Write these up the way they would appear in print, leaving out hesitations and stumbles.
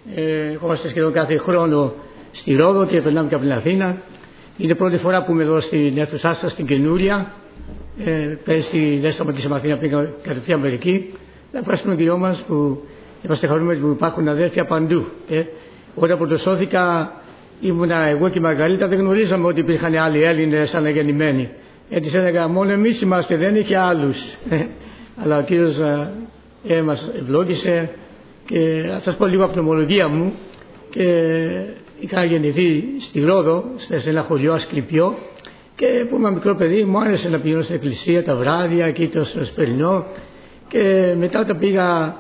Είμαστε σχεδόν κάθε χρόνο στη Ρόδο και περνάμε και από την Αθήνα. Είναι πρώτη φορά που είμαι εδώ στην αίθουσά σας, στην καινούρια. Πέρυσι δεν σταματήσα με Αθήνα, πήγα κατευθείαν Αμερική. Να ευχαριστούμε τον Κύριο μας που είμαστε χαρούμενοι που υπάρχουν αδέρφια παντού. Όταν πρωτοσώθηκα, ήμουνα εγώ και η Μαργαρίτα, δεν γνωρίζαμε ότι υπήρχαν άλλοι Έλληνες αναγεννημένοι. Έτσι έλεγα, μόνο εμείς είμαστε, δεν είχε άλλους. Αλλά ο Κύριος μας ευλόγησε. Και θα σας πω λίγο από την ομολογία μου. Και είχα γεννηθεί στη Ρόδο, σε ένα χωριό Ασκληπιό, και που ήμουν μικρό παιδί, μου άρεσε να πηγαίνω στην εκκλησία τα βράδια και το σπερινό. Και μετά όταν πήγα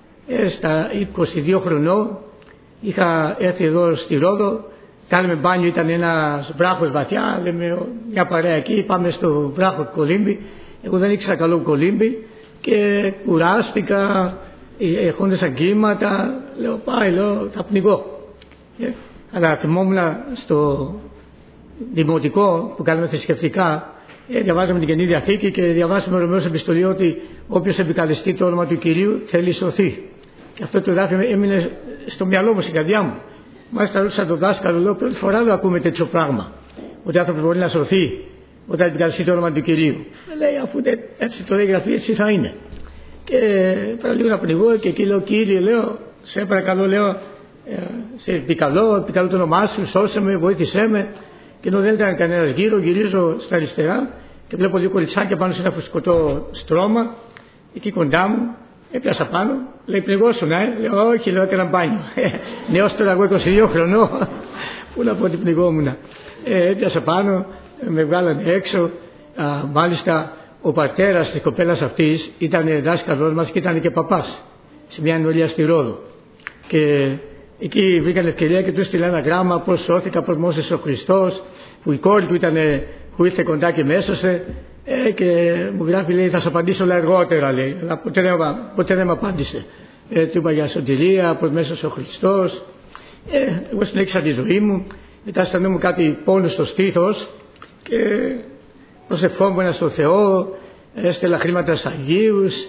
στα 22 χρονών, είχα έρθει εδώ στη Ρόδο, κάναμε μπάνιο, ήταν ένας βράχος βαθιά, λέμε μια παρέα εκεί, πάμε στο βράχο Κολύμπη. Εγώ δεν ήξερα καλό Κολύμπη και κουράστηκα, έχοντας αγγίματα, λέω θα πνιγώ. Αλλά θυμόμουν στο δημοτικό που κάναμε θρησκευτικά, διαβάζαμε την Καινή Διαθήκη και διαβάσαμε ρωμαίως επιστολή ότι όποιος επικαλεστεί το όνομα του Κυρίου θέλει σωθεί. Και αυτό το εδάφιο έμεινε στο μυαλό μου, στην καρδιά μου. Μάλιστα ρώτησα τον δάσκαλο, λέω πρώτη φορά δεν ακούμε τέτοιο πράγμα. Ότι άνθρωπος μπορεί να σωθεί όταν επικαλεστεί το όνομα του Κυρίου. Λέει, αφού έτσι το λέει γραφή, έτσι θα είναι. Και πέρα λίγο να πνιγώ και εκεί λέω, Κύριε, λέω, σε παρακαλώ, λέω, σε επικαλώ το όνομά σου, σώσε με, βοήθησέ με. Και ενώ δεν ήταν κανένας γύρω, γυρίζω στα αριστερά και βλέπω δύο κοριτσάκια πάνω σε ένα φουσκωτό στρώμα, εκεί κοντά μου, έπιασα πάνω, λέει, πνιγώσουν, λέω, όχι, λέω, έκανα μπάνιο. Νέος τώρα εγώ 22 χρονών, πού να πω ότι πνιγόμουν. Έπιασα πάνω, με βγάλανε έξω, μάλιστα ο πατέρας της κοπέλας αυτής ήταν δάσκαλός μας και ήταν και παπάς σε μια ενορία στη Ρόδο. Και εκεί βρήκαν ευκαιρία και του έστειλε ένα γράμμα πώς σώθηκα, πώς μόσες ο Χριστός, που η κόρη του ήταν που ήρθε κοντά και με έσωσε, και μου γράφει, λέει, θα σου απαντήσω όλα αργότερα, λέει, αλλά ποτέ δεν με απάντησε. Του είπα για σωτηρία, πώς μέσος ο Χριστός. Εγώ συνέχισα τη ζωή μου, μετά αισθανόμουν κάτι πόνο στο στήθος και προσευχόμουν στον Θεό, έστελα χρήματα στους Αγίους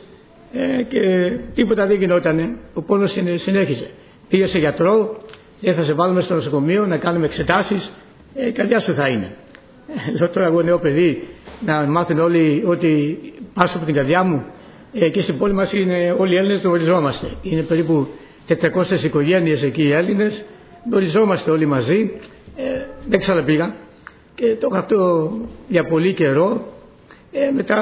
και τίποτα δεν γινότανε, ο πόνος συνέχιζε. Πήγε σε γιατρό, λέει, θα σε βάλουμε στο νοσοκομείο να κάνουμε εξετάσεις, η καρδιά σου θα είναι. Λέω τώρα εγώ νέο παιδί, να μάθουν όλοι ότι πάσω από την καρδιά μου. Εκεί στην πόλη μας είναι όλοι οι Έλληνες, γνωριζόμαστε. Είναι περίπου 400 οικογένειες εκεί οι Έλληνες, γνωριζόμαστε όλοι μαζί. Δεν ξαναπήγα και το είχα αυτό για πολύ καιρό. Μετά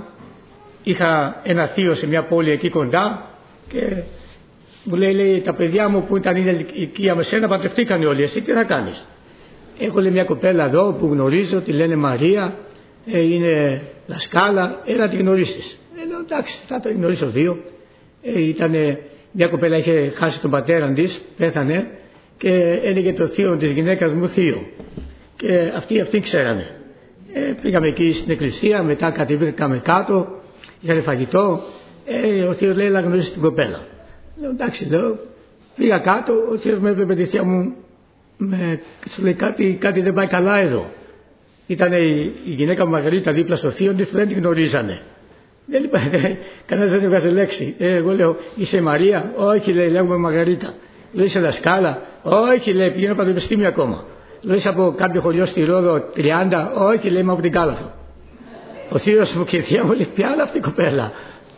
είχα ένα θείο σε μια πόλη εκεί κοντά και μου λέει, τα παιδιά μου που ήταν ηλικία με σένα παντρευτήκαν όλοι, εσύ τι θα κάνεις? Έχω, λέει, μια κοπέλα εδώ που γνωρίζω, τη λένε Μαρία, είναι δασκάλα, έλα τη γνωρίσεις. Λέω, εντάξει, θα το γνωρίσω δύο. Ήτανε μια κοπέλα, είχε χάσει τον πατέρα της, πέθανε και έλεγε το θείο της γυναίκας μου θείο. Και αυτοί ξέρανε. Πήγαμε εκεί στην εκκλησία, μετά κατεβήκαμε κάτω, είχαν φαγητό, ο θείος λέει, έλα γνωρίσεις την κοπέλα. Λέω, εντάξει, λέω, πήγα κάτω, ο θείος με έβλεπε τη θεία μου, σου λέει, κάτι δεν πάει καλά εδώ. Ήταν η γυναίκα μου Μαργαρίτα δίπλα στο θείο της που δεν την γνωρίζανε. Δεν είπατε, κανένας δεν έβγαζε λέξη. Εγώ λέω, είσαι Μαρία? Όχι, λέει, λέγουμε Μαργαρίτα. Λέω, είσαι δασκάλα? Όχι, λέει, πηγαίνω πανεπιστήμιο ακόμα. Λέω, είσαι από κάποιο χωριό στη Ρόδο 30? Όχι, λέει, είμαι από την Κάλαθο. Ο θείος μου και η θεία μου λέει, ποια είναι αυτή η κοπέλα?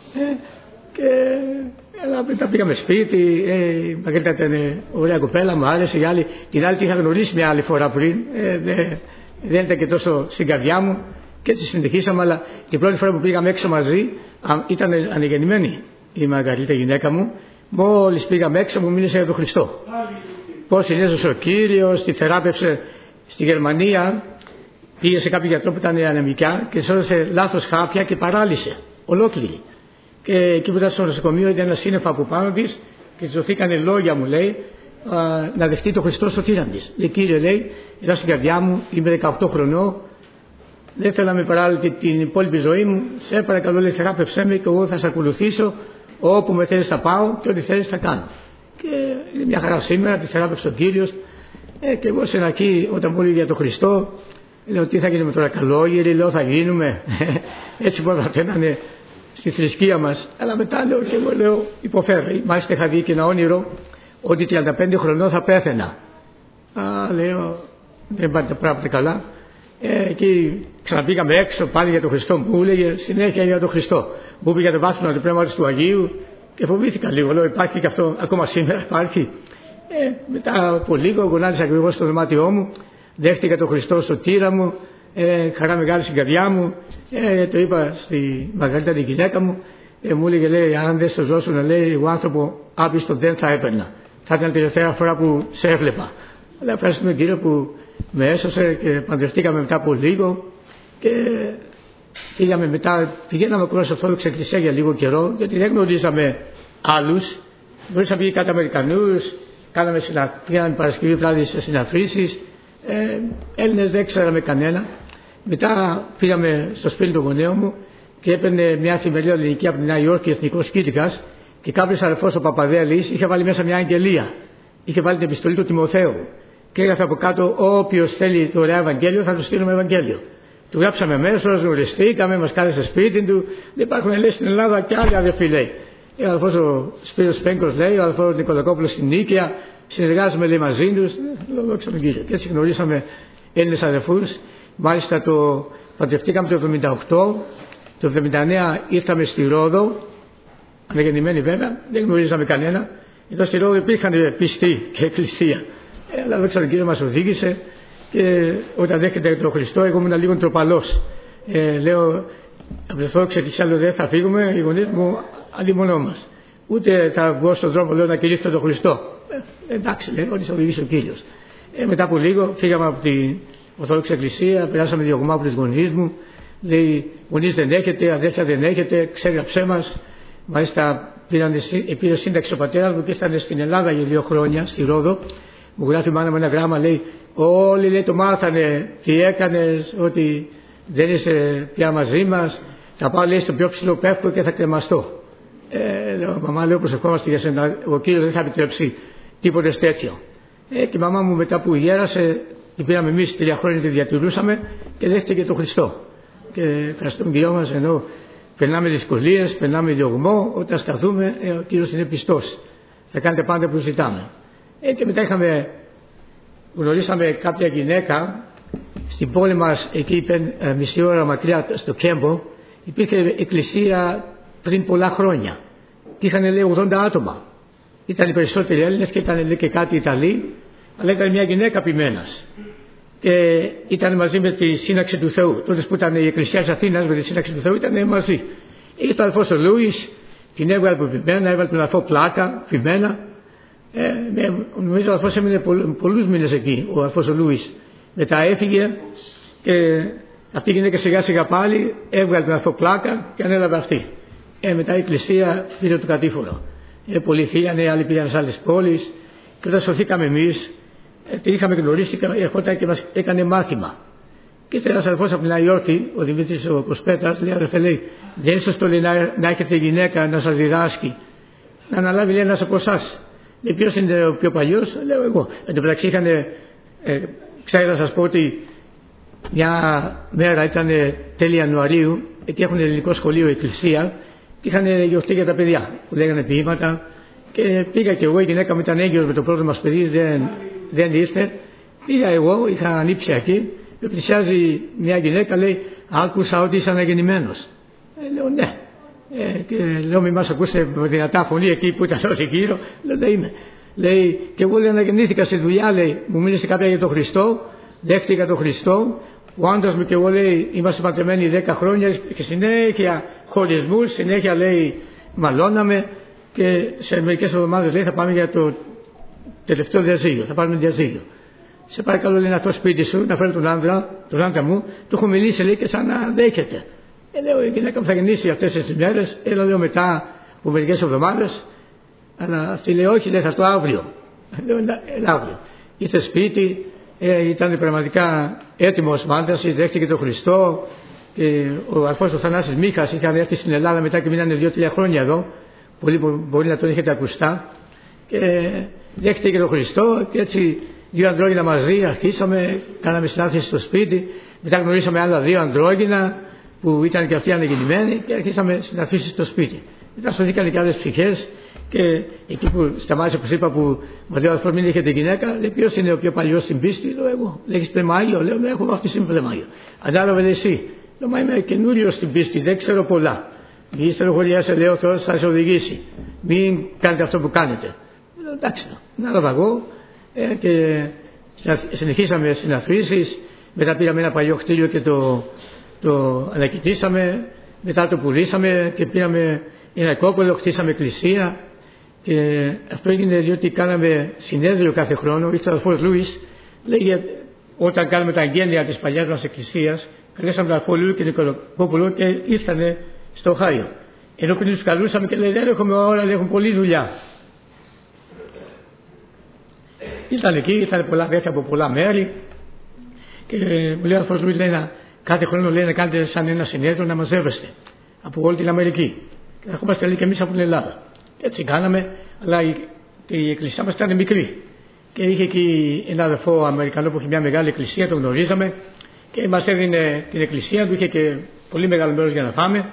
Αλλά μετά πήγαμε σπίτι, η Μαργαρίτα ήταν ωραία κοπέλα, μου άρεσε, την άλλη τη είχα γνωρίσει μια άλλη φορά πριν, δεν ήταν και τόσο στην καρδιά μου και έτσι συνεχίσαμε, αλλά την πρώτη φορά που πήγαμε έξω μαζί ήταν ανεγεννημένη η Μαργαρίτα, η γυναίκα μου. Μόλις πήγαμε έξω μου μίλησε για τον Χριστό. Πώς συνέζωσε ο Κύριος, τη θεράπευσε στη Γερμανία, πήγε σε κάποιο γιατρό που ήταν ανεμικά και της έδωσε λάθος χάπια και παράλυσε ολόκληρη. Και εκεί που ήταν στο νοσοκομείο ήταν ένα σύννεφα από πάνω της και της δοθήκανε λόγια, μου λέει, να δεχτεί το Χριστό στο θύραν της. Λέει, Κύριε, λέει, εδώ στην καρδιά μου, είμαι 18 χρονών, δεν θέλω να με παράλληλη την υπόλοιπη ζωή μου, σε παρακαλώ, λέει, θεράπευσέ με και εγώ θα σε ακολουθήσω, όπου με θέλεις θα πάω και ό,τι θέλεις θα κάνω. Και είναι μια χαρά σήμερα, τη θεράπευσε ο Κύριος, και εγώ σε εκεί όταν μου λέει για τον Χριστό, λέω, τι θα γίνουμε τώρα, καλόγεροι, λέω, θα γίνουμε, έτσι μπορεί να φαίνανε στη θρησκεία μας. Αλλά μετά λέω και εγώ, λέω, υποφέρει. Μάλιστα είχα δει και ένα όνειρο ότι 35 χρονών θα πέθαινα. Λέω, δεν πάνε τα πράγματα καλά. Εκεί ξαναπήγαμε έξω πάλι για τον Χριστό, μου έλεγε συνέχεια για τον Χριστό. Μου είπε για το βάθμιμα του Πνεύματος του Αγίου και φοβήθηκα λίγο. Λέω, υπάρχει και αυτό ακόμα σήμερα, υπάρχει. Μετά από λίγο γονάτισα και εγώ στο δωμάτιό μου, δέχτηκα τον Χριστό σωτήρα μου, χαρά μεγάλη στην καρδιά μου, το είπα στη Μαργαρίτα την γυναίκα μου, μου έλεγε, λέει, αν δεν σε ζώσουν, λέει, εγώ άνθρωπο άπιστο δεν θα έπαιρνα. Θα ήταν η τελευταία φορά που σε έβλεπα. Αλλά ευχαριστούμε τον Κύριο που με έσωσε και παντρευτήκαμε μετά από λίγο και πηγαίναμε ακόμα στο Ορθόδοξη Εκκλησία για λίγο καιρό, γιατί δεν γνωρίζαμε άλλους. Γνωρίσαμε και κάτι Αμερικανούς, πήγαμε Παρασκευή βράδυ σε συναθρήσεις, Έλληνες δεν ξέραμε κανένα. Μετά πήγαμε στο σπίτι του γονέου μου και έπαιρνε μια εφημερίδα ελληνική από τη Νέα Υόρκη, Εθνικός Κήρυκας, και κάποιος αδερφός ο Παπαδέλης είχε βάλει μέσα μια αγγελία. Είχε βάλει την επιστολή του Τιμοθέου και έγραφε από κάτω: όποιος θέλει το ωραίο Ευαγγέλιο θα του στείλουμε Ευαγγέλιο. Του γράψαμε αμέσως, γνωριστήκαμε, μας κάλεσε σπίτι του. Δεν υπάρχουν, λέει, στην Ελλάδα και άλλοι αδερφοί, λέει. Ο αδερφός ο Σπύρος Πέγκος, λέει, ο αδερφός Νικολακόπουλος στην Νίκαια, συνεργάζομαι, λέει, μαζί τους. Δόξα τον Κύριο. Και έτσι γνωρίσαμε Έλληνες αδερφούς. Μάλιστα παντρευτήκαμε το 1978, το 1979 ήρθαμε στη Ρόδο, αναγεννημένοι βέβαια, δεν γνωρίζαμε κανένα. Εδώ στη Ρόδο υπήρχαν πιστοί και εκκλησία. Αλλά δόξα τον Κύριο μας οδήγησε και όταν δέχεται τον Χριστό, εγώ ήμουν λίγο τροπαλός. Λέω, από το Ορθόδοξη Εκκλησία, λέω, δεν θα φύγουμε, οι γονείς μου αντιμονώ μας. Ούτε θα βγω στον δρόμο, λέω, να κηρύξω τον Χριστό. Εντάξει, λέει, ό,τι θα οδηγήσει ο Κύριος. Μετά από λίγο φύγαμε από την Ορθόδοξη Εκκλησία, περάσαμε διωγμά από τους γονείς μου. Λέει, γονείς δεν έχετε, αδέρφια δεν έχετε, ξέγραψέ μας. Μάλιστα πήρε σύνταξη ο πατέρας μου και ήταν στην Ελλάδα για 2 χρόνια, στη Ρόδο. Μου γράφει η μάνα μου ένα γράμμα, λέει, όλοι, λέει, το μάθανε, τι έκανες, ότι δεν είσαι πια μαζί μας, θα πάω, λέει, στο πιο ψηλό πεύκο και θα κρεμαστώ. Λέω, μαμά, λέω, προσευχόμαστε για σένα, ο Κύριος δεν θα επιτρέψει τίποτε τέτοιο. Και η μαμά μου μετά που γέρασε, την πήραμε εμείς 3 χρόνια, τη διατηρούσαμε και δέχτηκε και τον Χριστό. Και ευχαριστούμε τον Κύριο μας, ενώ περνάμε δυσκολίες, περνάμε διωγμό, όταν σταθούμε, ο Κύριος είναι πιστός. Θα κάνετε πάντα που ζητάμε. Και μετά γνωρίσαμε κάποια γυναίκα στην πόλη μας, εκεί μισή ώρα μακριά στο Κέμπο. Υπήρχε εκκλησία πριν πολλά χρόνια και είχαν, λέει, 80 άτομα. Ήταν οι περισσότεροι Έλληνες και ήταν, λέει, και κάτι Ιταλοί, αλλά ήταν μια γυναίκα ποιμένας και ήταν μαζί με τη Σύναξη του Θεού. Τότε που ήταν η Εκκλησία της Αθήνας με τη Σύναξη του Θεού ήταν μαζί. Ήρθε ο αδερφός ο Λούις, την έβγαλε από ποιμένα, έβαλε τον αδερφό πλάκα ποιμένα. Νομίζω ο αδερφός έμεινε πολλούς μήνες εκεί, ο αδερφός ο Λούις. Μετά έφυγε και αυτή η γυναίκα σιγά σιγά πάλι έβγαλε τον αδερφό πλάκα και ανέλαβε αυτή. Μετά η Εκκλησία πήρε το κατήφορο. Πολλοί φύγανε, άλλοι πήγαν σε άλλες πόλεις και όταν σωθήκαμε εμείς, την είχαμε γνωρίσει, ερχόταν και μας έκανε μάθημα. Και ήρθε ένας αδερφός από τη Νέα Υόρκη, ο Δημήτρης ο Κοσπέτας, λέει, αδερφέ, λέει, δεν είναι σωστό, λέει, να έχετε γυναίκα να σας διδάσκει, να αναλάβει, λέει, ένας από εσάς. Λέει, ποιος είναι ο πιο παλιός? Λέω, εγώ. Εν τω μεταξύ ξέρω να σας πω ότι μια μέρα ήταν τέλη Ιανουαρίου, εκεί έχουν ελληνικό σχολείο, εκκλησία, και είχαν γιορτή για τα παιδιά που λέγανε ποίηματα. Και πήγα και εγώ, η γυναίκα μου ήταν έγκυος με το πρώτο μας παιδί, δεν ήρθε. Πήγα εγώ, είχα ανήψιακη, με πλησιάζει μια γυναίκα, λέει, άκουσα ότι είσαι αναγεννημένος. Λέω, ναι. Και λέω, μη μας ακούσετε με δυνατά φωνή εκεί που ήταν όλοι γύρω. Λέω, δεν είμαι. Λέει, και εγώ, λέει, αναγεννήθηκα στη δουλειά, λέει, μου μίλησε κάποια για τον Χριστό, δέχτηκα τον Χριστό. Ο άντρας μου και εγώ, λέει, είμαστε παντρεμένοι 10 χρόνια και συνέχεια χωρισμούς, συνέχεια, λέει, μαλώναμε και σε μερικές εβδομάδες, λέει, θα πάμε για το τελευταίο διαζύγιο, θα πάρουμε διαζύγιο. Σε παρακαλώ, λέει, να έρθω σπίτι σου, να φέρω τον άντρα μου, του έχω μιλήσει, λέει, και σαν να δέχεται. Λέω, η γυναίκα μου θα γεννήσει αυτές τις μέρες, λέω, μετά από μερικές εβδομάδες, αλλά αυτή λέει, όχι, λέει, θα το αύριο. Λέω, αύριο. Ήρθε σπίτι, ήταν πραγματικά έτοιμος μάντρας, δέχτηκε τον Χριστό. Και ο αδερφός του Θανάσης Μίχας είχαν έρθει στην Ελλάδα μετά και μείνανε 2-3 χρόνια εδώ. Πολλοί μπορεί να τον έχετε ακουστά. Και δέχτηκε τον Χριστό και έτσι 2 ανδρόγυνα μαζί αρχίσαμε, κάναμε συνάθηση στο σπίτι. Μετά γνωρίσαμε άλλα 2 ανδρόγυνα που ήταν και αυτοί αναγεννημένοι και αρχίσαμε συναθήσεις στο σπίτι. Μετά σωθήκαν και άλλες ψυχές Και εκεί που σταμάτησε, όπως είπα, που μου λέει ο άνθρωπος, μην έχετε γυναίκα, λέει ποιος είναι ο πιο παλιός στην πίστη, λέω εγώ. Λέγεις πνεύμα Άγιο, λέω ναι, έχω βαφτιστεί με πνεύμα Άγιο. Ανάλαβε λέει εσύ, λέω μα είμαι καινούριος στην πίστη, δεν ξέρω πολλά. Μην στενοχωριάσαι, λέει ο Θεός θα σε οδηγήσει. Μην κάνετε αυτό που κάνετε. Λέω εντάξει, ανάλαβα εγώ και συνεχίσαμε συναθρήσεις. Μετά πήραμε ένα παλιό κτίριο και το ανακοιτήσαμε. Μετά το πουλήσαμε και πήραμε ένα οικόπεδο, χτίσαμε εκκλησία. Και αυτό έγινε διότι κάναμε συνέδριο κάθε χρόνο. Ήρθε ο αδελφός Λούις, λέγε όταν κάνουμε τα εγγένεια της παλιάς μας εκκλησίας, καλέσαμε τον αδελφό Λούι και Νικολακόπουλο και ήρθανε στο Οχάιο. Ενώ πριν τους καλούσαμε και λέει δεν έχουμε ώρα, δεν έχουν πολλή δουλειά. Ήρθαν εκεί, ήρθαν πολλά αδέρφια από πολλά μέρη και μου λέει ο αδελφός Λούις, λέει κάθε χρόνο λέει να κάνετε σαν ένα συνέδριο να μαζεύεστε από όλη την Αμερική. Και θα ερχόμαστε λέει και εμείς από την Ελλάδα. Έτσι κάναμε, αλλά η εκκλησία μας ήταν μικρή. Και είχε εκεί ένα αδελφό Αμερικανό που είχε μια μεγάλη εκκλησία, τον γνωρίζαμε και μας έδινε την εκκλησία του, είχε και πολύ μεγάλο μέρος για να φάμε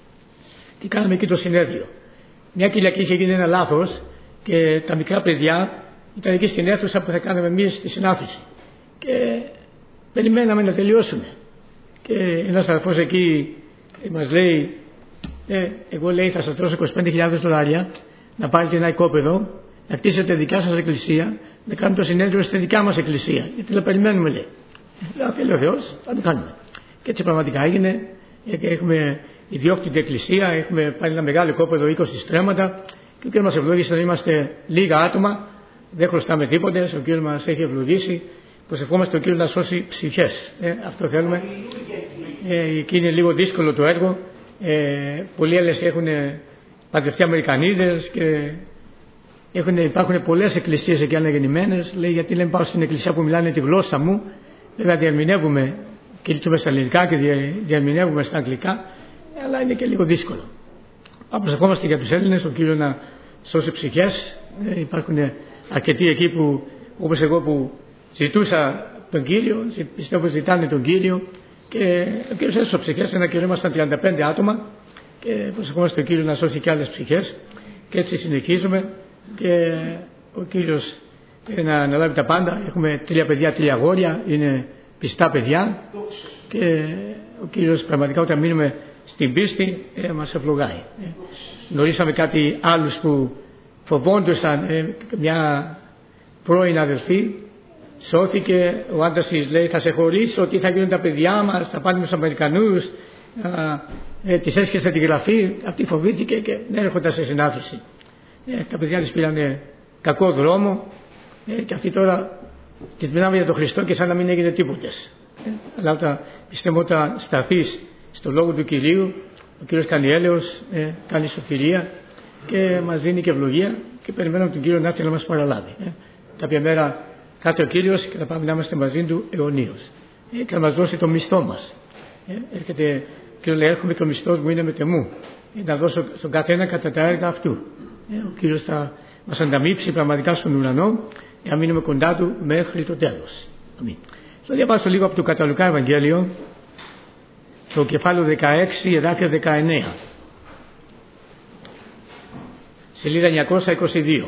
και κάναμε εκεί το συνέδριο. Μια Κυριακή είχε γίνει ένα λάθος και τα μικρά παιδιά ήταν εκεί στην αίθουσα που θα κάναμε εμείς τη συνάθρηση. Και περιμέναμε να τελειώσουμε. Και ένας αδελφός εκεί μας λέει εγώ λέει θα σας δώσω $25,000 να πάρετε ένα οικόπεδο, να χτίσετε δικιά σας εκκλησία, να κάνουμε το συνέδριο στη δικιά μας εκκλησία. Γιατί το περιμένουμε λέει. Λέω και λέει ο Θεός, θα το κάνουμε. Και έτσι πραγματικά έγινε. Έχουμε ιδιόκτητη εκκλησία, έχουμε πάρει ένα μεγάλο οικόπεδο 20 στρέμματα και ο κ. μας ευλογήσει να είμαστε λίγα άτομα, δεν χρωστάμε τίποτε, ο κ. μας έχει ευλογήσει. Προσευχόμαστε ο κ. να σώσει ψυχές. Αυτό θέλουμε. Εκεί είναι λίγο δύσκολο το έργο. Πολλοί άλλες έχουν παντρευτεί Αμερικανίδες και υπάρχουν πολλές εκκλησίες εκεί αναγεννημένες. Λέει γιατί λέμε πάω στην εκκλησία που μιλάνε τη γλώσσα μου, βέβαια διαρμηνεύουμε και λειτουργούμε στα ελληνικά και διαρμηνεύουμε στα αγγλικά, αλλά είναι και λίγο δύσκολο. Προσευχόμαστε για τους Έλληνες, ο Κύριος να σώσει ψυχές. Υπάρχουν αρκετοί εκεί που, όπως εγώ που ζητούσα τον Κύριο, πιστεύω ζητάνε τον Κύριο. Και ο Κύριος έσωσε ψυχές, ένα καιρό ήμασταν 35 άτομα και προσευχόμαστε ο Κύριος να σώσει και άλλες ψυχές και έτσι συνεχίζουμε και ο Κύριος να αναλάβει τα πάντα. Έχουμε 3 παιδιά, 3 αγόρια, είναι πιστά παιδιά και ο Κύριος πραγματικά όταν μείνουμε στην πίστη μας ευλογάει. Γνωρίσαμε κάτι άλλους που φοβόντουσαν, μια πρώην αδελφή σώθηκε, ο άντρας της λέει θα σε χωρίσω, τι θα γίνουν τα παιδιά μας, θα πάνε με τους Αμερικανούς, της έσχεσε τη γραφή, αυτή φοβήθηκε και δεν έρχονταν σε συνάθρηση. Τα παιδιά της πήραν κακό δρόμο και αυτή τώρα της μιλάμε για τον Χριστό και σαν να μην έγινε τίποτε. Αλλά όταν πιστεύω όταν σταθείς στο λόγο του Κυρίου, ο Κύριος κάνει έλεος, κάνει σωτηρία και μας δίνει και ευλογία και περιμένουμε τον Κύριο να έρθει να μας παραλάβει. Κάποια μέρα θα έρθει ο Κύριος και θα πάμε να είμαστε μαζί του αιωνίως και να μας δώσει το μισθό μας. Έρχεται και λέει έρχομαι και ο μισθός μου είναι μετεμού, να δώσω στον καθένα κατά τα έργα αυτού. Ο Κύριος θα μας ανταμείψει πραγματικά στον ουρανό για να μείνουμε κοντά του μέχρι το τέλος. Αμήν. Θα διαβάσω λίγο από το Καταλουκά Ευαγγέλιο, το κεφάλαιο 16, εδάφιο 19. Σελίδα 922.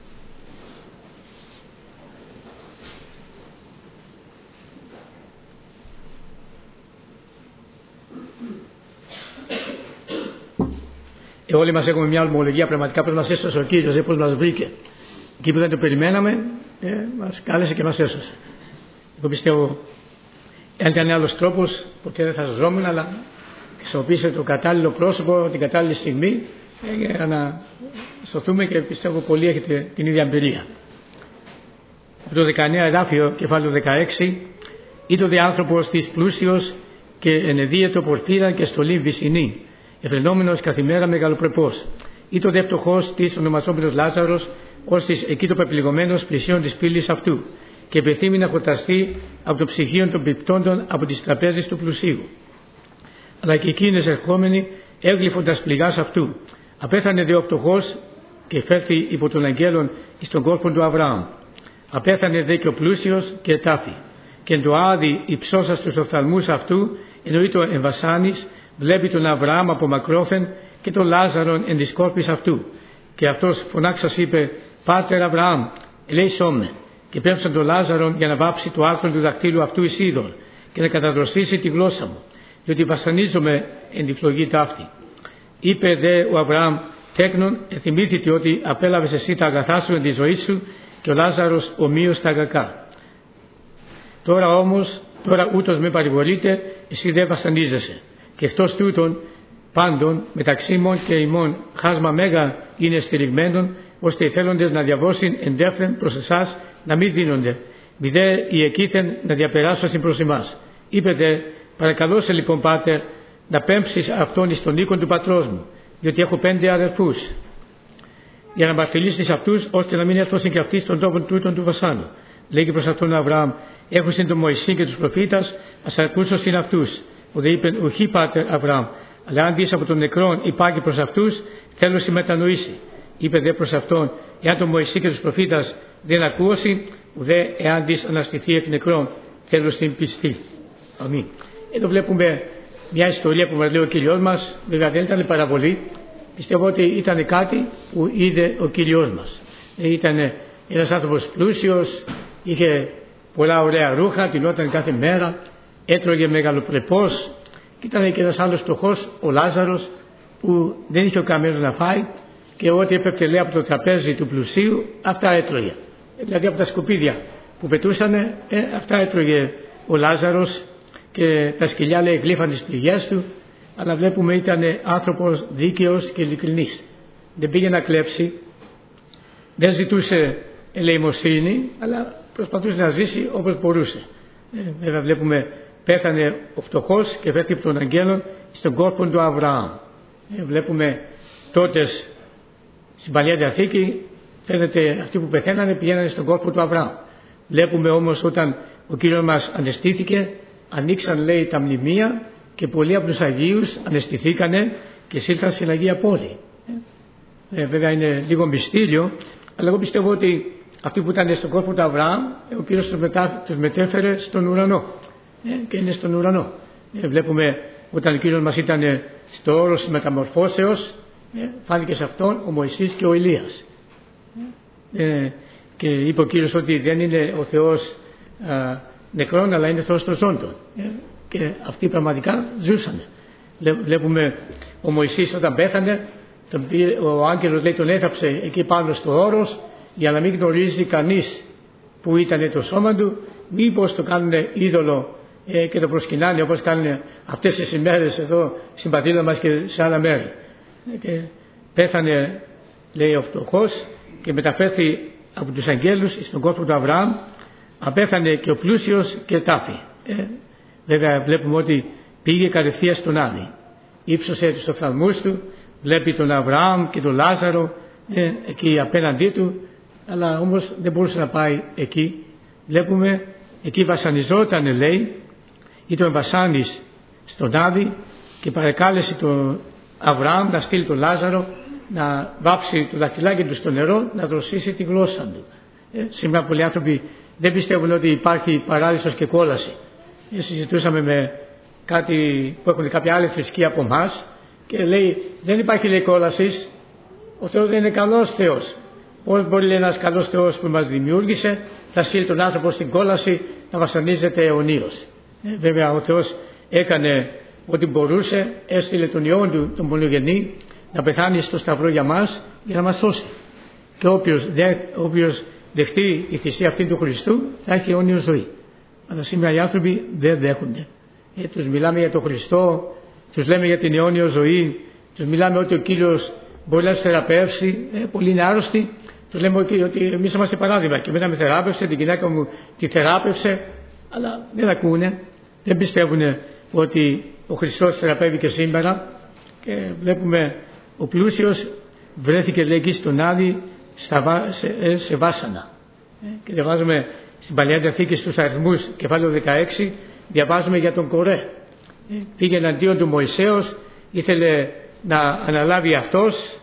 Όλοι μας έχουμε μια ομολογία πραγματικά που μας έσωσε ο Κύριος, πώς μας βρήκε. Εκεί που δεν το περιμέναμε, μας κάλεσε και μας έσωσε. Εγώ πιστεύω, αν ήταν άλλος τρόπος, ποτέ δεν θα ζώμουν, αλλά χρησιμοποίησε το κατάλληλο πρόσωπο, την κατάλληλη στιγμή, για να σωθούμε και πιστεύω πολλοί έχετε την ίδια εμπειρία. Το 19 εδάφιο, κεφάλαιο 16, ή το διάνθρωπος της πλούσιος και ενεδίαιτο πορθήρα και στολή βυσσινή, εφρενόμενος καθημέρα μεγαλοπρεπός, ή το δε φτωχός της ονομαζόμενος Λάζαρος, ως της εκεί το πεπληγωμένος πλησίον της πύλης αυτού, και επιθύμει να χωταστεί από το ψυγείο των πιπτόντων από τις τραπέζες του πλουσίου. Αλλά και εκείνες ερχόμενοι έγλυφοντας πληγάς αυτού. Απέθανε δε ο φτωχός και φέρθη υπό των αγγέλων εις τον κόρπο του Αβραάμ. Απέθανε δε και ο πλούσιος και ετάφη. Και εν το άδει υψώσας τους οφθαλμούς αυτού, εννοεί το εμβασάνης, βλέπει τον Αβραάμ από μακρόθεν και τον Λάζαρον εν της κόρπης αυτού. Και αυτός φωνάξας είπε: Πάτερ Αβραάμ, ελέησόν με. Και πέμψαν τον Λάζαρον για να βάψει το άρθρο του δακτύλου αυτού εις είδωρ και να καταδροσίσει τη γλώσσα μου, διότι βασανίζομαι εν τη φλογή ταύτη. Είπε δε ο Αβραάμ: Τέκνον, θυμήθητε ότι απέλαβες εσύ τα αγαθά σου εν τη ζωή σου και ο Λάζαρος ομοίως τα αγακά. Τώρα ούτως με παρηγορείτε, εσύ δεν βασανίζεσαι. Και εκτός τούτων πάντων μεταξύ μόν και ημών χάσμα μέγα είναι στηριγμένων, ώστε οι θέλοντες να διαβώσουν εντεύθεν προς εσάς να μην δίνονται, μη δε οι εκείθεν να διαπεράσουν προς εμάς. Είπετε: Παρακαλώ σε λοιπόν, Πάτερ, να πέμψεις αυτόν εις τον οίκον του πατρός μου, διότι έχω 5 αδερφούς, για να μαρτυρήσεις αυτούς, ώστε να μην έρθωσιν και αυτοί στον τόπο τούτον του βασάνου. Λέγει προς αυτόν ο Αβραάμ: Έχουσιν τον Μωυσή και τους προφήτας, ας ακούσωσιν αυτούς. Ο δε είπεν: Ουχή, Πάτερ Αβραάμ, αλλά αν δεις από τον νεκρόν υπάρχει προς αυτούς, θέλω σε μετανοήσει. Είπε δε προς αυτόν: Εάν τον Μωυσή και τους προφήτας δεν ακούωσιν, ουδέ εάν δεις αναστηθεί εκ νεκρών, θέλω στην πιστή. Αμήν. Εδώ βλέπουμε μια ιστορία που μας λέει ο Κύριος μας. Βέβαια δεν ήταν παραβολή. Πιστεύω ότι ήταν κάτι που είδε ο Κύριος μας. Ήταν ένας άνθρωπος πλούσιος, είχε πολλά ωραία ρούχα, τυλόταν κάθε μέρα, έτρωγε μεγαλοπρεπώς. Και ήταν και ένας άλλος φτωχός, ο Λάζαρος, που δεν είχε ο καμένος να φάει και ό,τι έπεφτε λέει από το τραπέζι του πλουσίου, αυτά έτρωγε. Δηλαδή από τα σκουπίδια που πετούσανε, αυτά έτρωγε ο Λάζαρος, και τα σκυλιά λέει γλύφαν τις πληγές του. Αλλά βλέπουμε ήταν άνθρωπος δίκαιος και ειλικρινής. Δεν πήγε να κλέψει, δεν ζητούσε ελεημοσύνη, αλλά προσπαθούσε να ζήσει όπως μπορούσε. Βέβαια βλέπουμε πέθανε ο φτωχός και φέρθηκε από τον αγγέλων στον κόρπο του Αβραάμ. Βλέπουμε τότε στην Παλιά Διαθήκη, φαίνεται αυτοί που πεθαίνανε πηγαίνανε στον κόρπο του Αβραάμ. Βλέπουμε όμως όταν ο Κύριος μας αναισθήθηκε, ανοίξαν λέει τα μνημεία και πολλοί από τους Αγίους αναισθηθήκανε και σύλθαν στην Αγία Πόλη. Βέβαια είναι λίγο μυστήριο, αλλά εγώ πιστεύω ότι αυτοί που ήταν στον κόρπο του Αβραάμ, ο Κύριος τους μετέφερε στον ουρανό. Και είναι στον ουρανό. Βλέπουμε όταν ο Κύριος μας ήταν στο όρος της μεταμορφώσεως, φάνηκε σε αυτόν ο Μωυσής και ο Ηλίας. Και είπε ο Κύριος ότι δεν είναι ο Θεός νεκρών, αλλά είναι Θεός των ζώντων. Και αυτοί πραγματικά ζούσαν. Βλέπουμε ο Μωυσής όταν πέθανε, ο άγγελος λέει τον έθαψε εκεί πάνω στο όρος για να μην γνωρίζει κανείς που ήταν το σώμα του, μήπως το κάνουν είδωλο και το προσκυνάνε όπως κάνουν αυτές τις ημέρες εδώ στην πατρίδα μας και σε άλλα μέρη. Και πέθανε λέει ο φτωχός και μεταφέρθη από τους αγγέλους στον κόρπο του Αβραάμ, απέθανε και ο πλούσιος και τάφη. Βέβαια βλέπουμε ότι πήγε κατευθείαν στον Άδη, ύψωσε τους οφθαλμούς του, βλέπει τον Αβραάμ και τον Λάζαρο εκεί απέναντί του, αλλά όμως δεν μπορούσε να πάει εκεί. Βλέπουμε εκεί βασανιζόταν λέει, ή τον βασάνις στον Άδη και παρεκάλεσε τον Αβραάμ να στείλει τον Λάζαρο να βάψει το δαχτυλάκι του στο νερό, να δροσίσει τη γλώσσα του. Σήμερα πολλοί άνθρωποι δεν πιστεύουν ότι υπάρχει παράδεισος και κόλαση. Συζητούσαμε με κάτι που έχουν κάποια άλλη θρησκεία από εμάς και λέει δεν υπάρχει λέει κόλασης, ο Θεός δεν είναι καλός Θεός. Πώς μπορεί λέει ένας καλός Θεός που μας δημιούργησε θα στείλει τον άνθρωπο στην κόλαση να βασανίζεται αιωνίως. Βέβαια ο Θεός έκανε ό,τι μπορούσε, έστειλε τον Υιόν του τον μονογενή να πεθάνει στο σταυρό για μας για να μας σώσει. Και όποιος δεχτεί τη θυσία αυτή του Χριστού θα έχει αιώνιο ζωή. Αλλά σήμερα οι άνθρωποι δεν δέχονται. Τους μιλάμε για τον Χριστό, τους λέμε για την αιώνιο ζωή, τους μιλάμε ότι ο Κύριος μπορεί να τους θεραπεύσει, πολλοί είναι άρρωστοι, τους λέμε ότι εμείς είμαστε παράδειγμα και εμένα με θεράπευσε, την γυναίκα μου τη θεράπευσε, αλλά δεν ακούνε, δεν πιστεύουν ότι ο Χριστός θεραπεύει και σήμερα. Και βλέπουμε ο πλούσιος βρέθηκε λέει εκεί στον Άδη σε βάσανα. Και διαβάζουμε στην Παλαιά Διαθήκη στους αριθμούς κεφάλαιο 16, διαβάζουμε για τον Κορέ. Πήγε εναντίον του Μωυσέως, ήθελε να αναλάβει αυτός,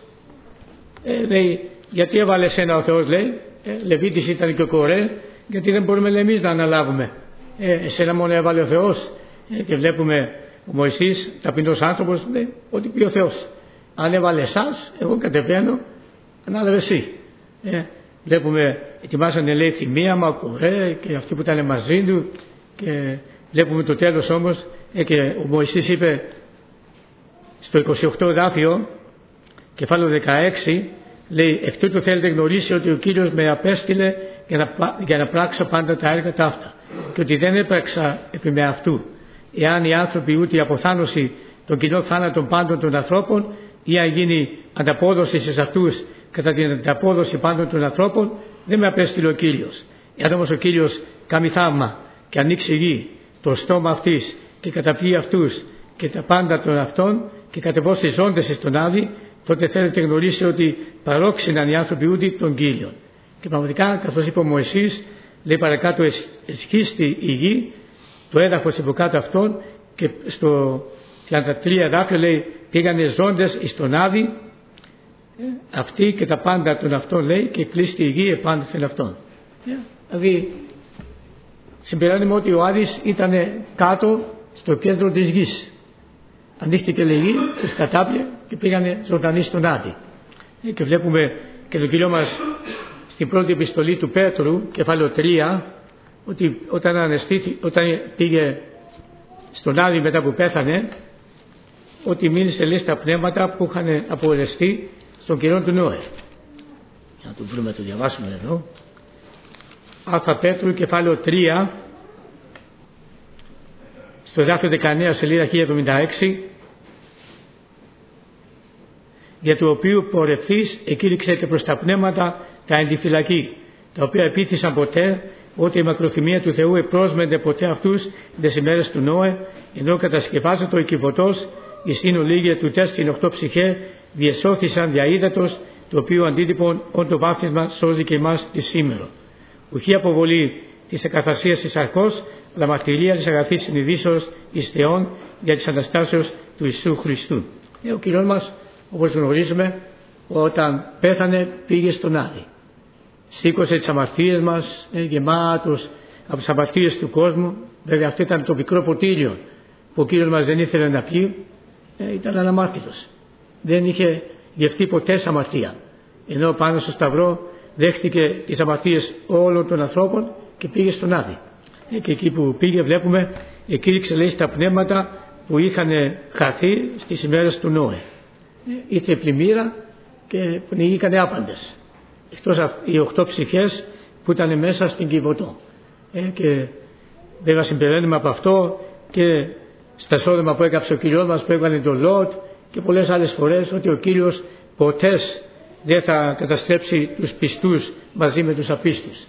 λέει γιατί έβαλε εσένα ο Θεός, λέει, Λεβίτης ήταν και ο Κορέ, γιατί δεν μπορούμε λέει, εμείς να αναλάβουμε, εσένα μόνο έβαλε ο Θεός. Και βλέπουμε ο Μωυσής, ταπεινός άνθρωπος, λέει ότι πει ο Θεός, αν έβαλε εσάς, εγώ κατεβαίνω ανάλαβε εσύ. Βλέπουμε, ετοιμάσανε λέει θυμίαμα, κορέ και αυτοί που ήταν μαζί του, και βλέπουμε το τέλος όμως, και ο Μωυσής είπε στο 28 εδάφιο, κεφάλαιο 16, λέει, εκ τούτου θέλετε γνωρίσει ότι ο Κύριος με απέστειλε για να πράξω πάντα τα έργα τα αυτά, και ότι δεν έπραξα επί με αυτού, εάν οι άνθρωποι ούτε η αποθάνωση των κοινών θάνατων πάντων των ανθρώπων, ή αν γίνει ανταπόδοση σε αυτούς κατά την ανταπόδοση πάντων των ανθρώπων, δεν με απέστειλε ο Κύριος. Εάν όμως ο Κύριος κάνει θαύμα και ανοίξει γη, το στόμα αυτής, και καταπιεί αυτούς και τα πάντα των αυτών, και κατεβώσει ζώντες εις τον Άδη, τότε θέλετε γνωρίσει ότι παρόξυναν οι άνθρωποι ούτε τον Κύριον. Και πραγματικά, καθώς είπε ο Μωυσής, λέει παρακάτω, εσχίστη η γη, το έδαφος υποκάτω αυτών, και στο 33 εδάφιο λέει, πήγανε ζώντες εις τον Άδη, αυτοί και τα πάντα των αυτών, λέει, και κλείστη η γη επάντηθεν αυτών. Δηλαδή, συμπεράνουμε ότι ο Άδης ήταν κάτω στο κέντρο της γης. Ανοίχτηκε λέει γη, τους κατάπιε και πήγανε ζωντανοί στον Άδη. Και βλέπουμε και τον Κύριο μας στην πρώτη επιστολή του Πέτρου, κεφάλαιο 3, ότι όταν πήγε στον Άδη μετά που πέθανε, ότι μίλησε λέει στα πνεύματα που είχαν απολεστεί στον καιρό του Νόε. Για να το βρούμε, το διαβάσουμε εδώ. Α Πέτρου, κεφάλαιο 3, στο εδάφιο 19, σελίδα 1076, για το οποίο πορευθείς εκήρυξε προς τα πνεύματα τα εντυφυλακή, τα οποία επίθυσαν ποτέ, ότι η μακροθυμία του Θεού επρόσμενται ποτέ αυτούς τις ημέρες του Νόε, ενώ κατασκευάζεται ο οικηβωτός, η σύνολίγε του τέστην 8 ψυχέ, διεσώθησαν διαίδατος, το οποίο αντίτυπον όν το βάφτισμα σώζει και εμάς τη σήμερα. Ουχή αποβολή της εκαθαρσίας της αρχός, αλλά μαρτυρία της αγαθής συνειδήσεως εις Θεόν για της Αναστάσεως του Ιησού Χριστού. Ο Κύριος μας, όπως γνωρίζουμε, όταν πέθανε πήγε στον Άδη. Σήκωσε τις αμαρτίες μας, γεμάτος από τις αμαρτίες του κόσμου. Βέβαια αυτό ήταν το μικρό ποτήριο που ο Κύριος μας δεν ήθελε να πιει. Ήταν αναμάρτητος. Δεν είχε γευτεί ποτέ αμαρτία. Ενώ πάνω στο Σταυρό δέχτηκε τις αμαρτίες όλων των ανθρώπων και πήγε στον Άδη. Και εκεί που πήγε βλέπουμε, εκήρυξε λέει στα πνεύματα που είχαν χαθεί στις ημέρες του Νόε. Ήρθε πλημμύρα και πνιγήκανε άπαντες. Εκτός οι 8 ψυχές που ήταν μέσα στην Κιβωτό. Και βέβαια συμπεραίνουμε από αυτό και στα σόδομα που έκαψε ο Κύριος μας, που έβγαλε τον Λότ, και πολλές άλλες φορές, ότι ο Κύριος ποτέ δεν θα καταστρέψει τους πιστούς μαζί με τους απίστους.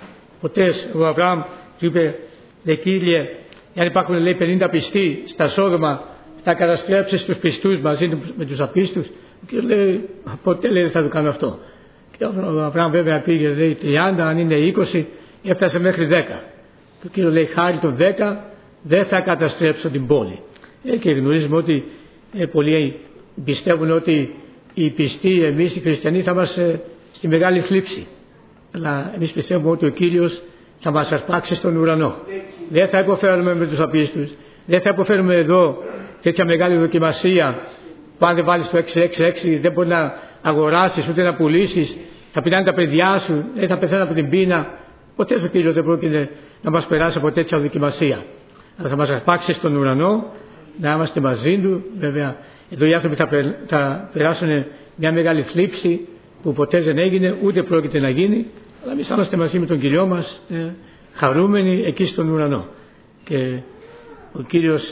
Ποτέ ο Αβραάμ του είπε, λέει, Κύριε, αν υπάρχουν λέει 50 πιστοί στα σόδομα, θα καταστρέψεις τους πιστούς μαζί με τους απίστους? Ο Κύριος λέει, ποτέ λέει, δεν θα το κάνω αυτό. Και ο Αβραάμ βέβαια πήγε λέει 30, αν είναι 20, έφτασε μέχρι 10. Και ο Κύριος λέει, χάρη των 10 δεν θα καταστρέψω την πόλη. Και γνωρίζουμε ότι πολλοί πιστεύουν ότι οι πιστοί, εμείς οι χριστιανοί, θα είμαστε στη μεγάλη θλίψη. Αλλά εμείς πιστεύουμε ότι ο Κύριος θα μας αρπάξει στον ουρανό. Δεν θα υποφέρουμε με τους απίστους. Δεν θα υποφέρουμε εδώ τέτοια μεγάλη δοκιμασία που αν δεν βάλεις το 666 δεν μπορεί να αγοράσεις ούτε να πουλήσεις. Θα πεινάνε τα παιδιά σου, δεν θα πεθαίνουν από την πείνα. Ποτέ ο Κύριος δεν πρόκειται να μας περάσει από τέτοια δοκιμασία. Αλλά θα μας αρπάξει στον ουρανό, να είμαστε μαζί του. Βέβαια εδώ οι άνθρωποι θα περάσουν μια μεγάλη θλίψη που ποτέ δεν έγινε, ούτε πρόκειται να γίνει. Αλλά εμείς θα είμαστε μαζί με τον Κυριό μας, χαρούμενοι εκεί στον ουρανό. Και ο Κύριος,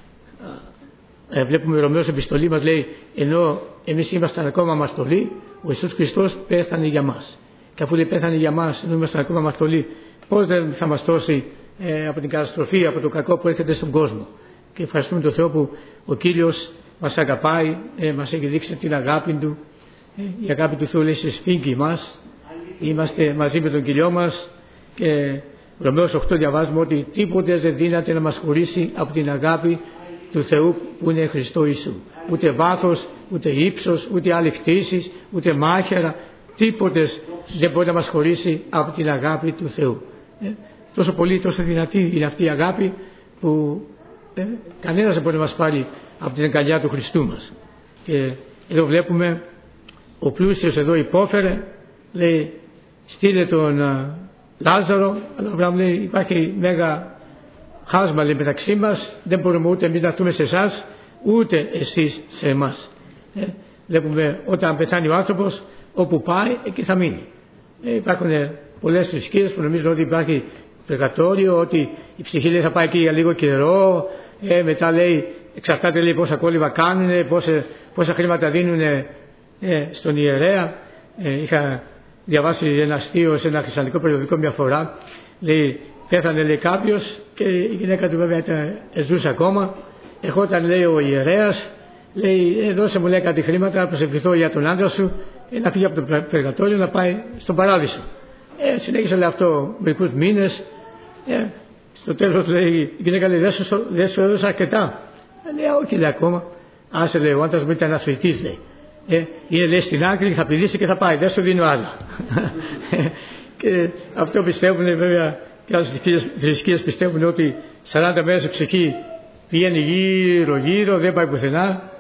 βλέπουμε Ρωμαίος επιστολή μας λέει, ενώ εμείς ήμασταν ακόμα αμαρτωλοί, ο Ιησούς Χριστός πέθανε για μας. Και αφού λέει πέθανε για μας, ενώ ήμασταν ακόμα αμαρτωλοί, πώς δεν θα μας δώσει από την καταστροφή, από το κακό που έρχεται στον κόσμο? Και ευχαριστούμε τον Θεό που ο Κύριος μας αγαπάει, μας έχει δείξει την αγάπη Του. Η αγάπη του Θεού λέει συσφίγγει μας. Είμαστε μαζί με τον Κυριό μας, και Ρωμαίος 8 διαβάζουμε ότι τίποτε δεν δύναται να μας χωρίσει από την αγάπη του Θεού που είναι Χριστό Ιησού. Ούτε βάθος, ούτε ύψος, ούτε άλλη κτήσεις, ούτε μάχαιρα, τίποτε δεν μπορεί να μας χωρίσει από την αγάπη του Θεού. Τόσο πολύ, τόσο δυνατή είναι αυτή η αγάπη που κανένας δεν μπορεί να μας πάρει από την αγκαλιά του Χριστού μας. Και εδώ βλέπουμε ο πλούσιος εδώ υπόφερε, λέει στείλε τον Λάζαρο, αλλά ο Αβραάμ λέει υπάρχει μέγα χάσμα λέει, μεταξύ μας, δεν μπορούμε ούτε εμείς να έρθουμε σε εσάς ούτε εσείς σε εμάς. Βλέπουμε όταν πεθάνει ο άνθρωπος, όπου πάει εκεί θα μείνει. Υπάρχουν πολλές θρησκείες που νομίζουν ότι υπάρχει περγατόριο, ότι η ψυχή λέει, θα πάει εκεί για λίγο καιρό, μετά λέει εξαρτάται λέει, πόσα κόλληβα κάνουν, πόσα χρήματα δίνουν στον ιερέα. Είχα διαβάσει ένα αστείο σε ένα χριστιανικό περιοδικό μια φορά, λέει πέθανε λέει κάποιος και η γυναίκα του βέβαια ζούσε ακόμα, ερχόταν λέει ο ιερέας, λέει δώσε μου λέει κάτι χρήματα να προσευχηθώ για τον άντρα σου, να φύγει από το περγατόριο να πάει στον παράδεισο. Συνέχισε λέει αυτό μερικούς μήνες, στο τέλος λέει η γυναίκα λέει δεν σου έδωσα αρκετά. Λέει όχι λέει ακόμα, άσε λέει ο άντρας μου ήταν αθλητής λέει. Είναι λέει στην άκρη, θα πηδήσει και θα πάει, δεν σου δίνω άλλα. Και αυτό πιστεύουν βέβαια και άλλες θρησκείες πιστεύουν ότι 40 μέρες η ψυχή πηγαίνει γύρω γύρω, δεν πάει πουθενά.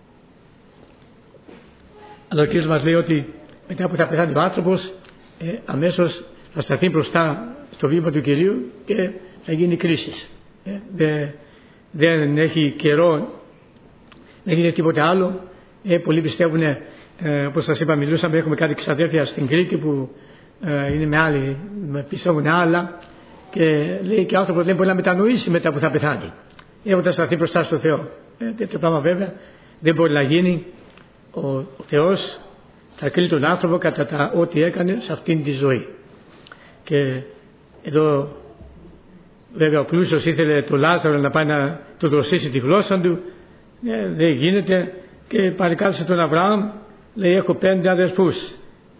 Αλλά ο Κύριος μας λέει ότι μετά που θα πεθάνει ο άνθρωπος αμέσως θα σταθεί μπροστά στο βήμα του Κυρίου και θα γίνει κρίση. Δεν έχει καιρό να γίνει τίποτε άλλο. Πολλοί πιστεύουν, όπως σας είπα μιλούσαμε, έχουμε κάτι ξαδέρφια στην Κρήτη που είναι πιστεύουν άλλα και λέει και ο άνθρωπος δεν μπορεί να μετανοήσει μετά που θα πεθάνει έχοντας σταθεί μπροστά στο Θεό. Τέτοιο πράγμα βέβαια δεν μπορεί να γίνει. Ο Θεός θα κρίνει τον άνθρωπο κατά τα ό,τι έκανε σε αυτήν τη ζωή. Και εδώ βέβαια ο πλούσιος ήθελε το Λάζαρο να πάει να του δροσίσει τη γλώσσα του, δεν γίνεται και παρικάλεσε τον Αβραάμ, λέει έχω 5 αδερφούς,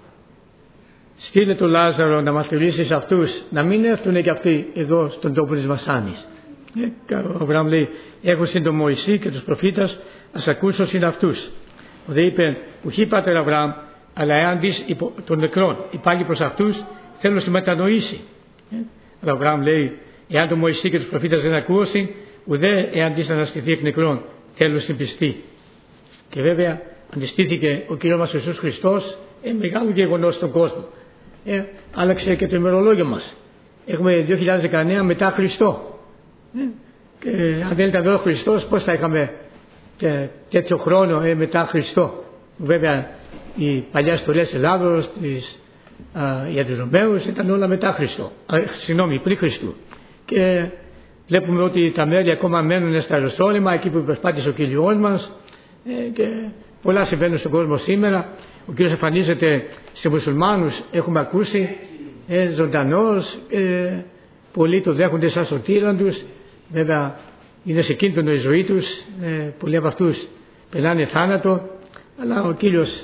στείλε τον Λάζαρο να μας φιλήσει σε αυτούς, να μην έρθουν και αυτοί εδώ στον τόπο της βασάνης. Ο Αβραάμ λέει έχω συν τον Μωυσή και τους προφήτας, ας ακούσω συν αυτούς. Δε είπε ουχή πάτερ Αβραάμ, αλλά εάν δεις των νεκρών υπάρχει προς αυτούς, θέλω να σου μετανοήσει. Ο Αβραάμ λέει εάν τον Μωυσή και τους προφήτας δεν ακούσει, ουδέ εάν δεις αναστηθεί εκ νεκρών, θέλω να συμπιστεί. Και βέβαια αντιστήθηκε ο Κύριος μας Ιησούς Χριστός, μεγάλο γεγονός στον κόσμο. Άλλαξε και το ημερολόγιο μας. Έχουμε 2019 μετά Χριστό. Και αν δεν ήταν εδώ ο Χριστός, πώς θα είχαμε τέτοιο χρόνο μετά Χριστό. Βέβαια οι παλιές στολές Ελλάδος για τους Ρωμαίους ήταν όλα μετά Χριστό. Πριν Χριστού. Και βλέπουμε ότι τα μέρη ακόμα μένουν στα Ιεροσόλυμα, εκεί που περπάτησε ο Κύριος μας, και πολλά συμβαίνουν στον κόσμο σήμερα. Ο Κύριος εμφανίζεται σε μουσουλμάνους, έχουμε ακούσει, ζωντανός, πολλοί το δέχονται σαν σωτήραν τους. Βέβαια είναι σε κίνδυνο η ζωή τους, πολλοί από αυτούς περνάνε θάνατο, αλλά ο Κύριος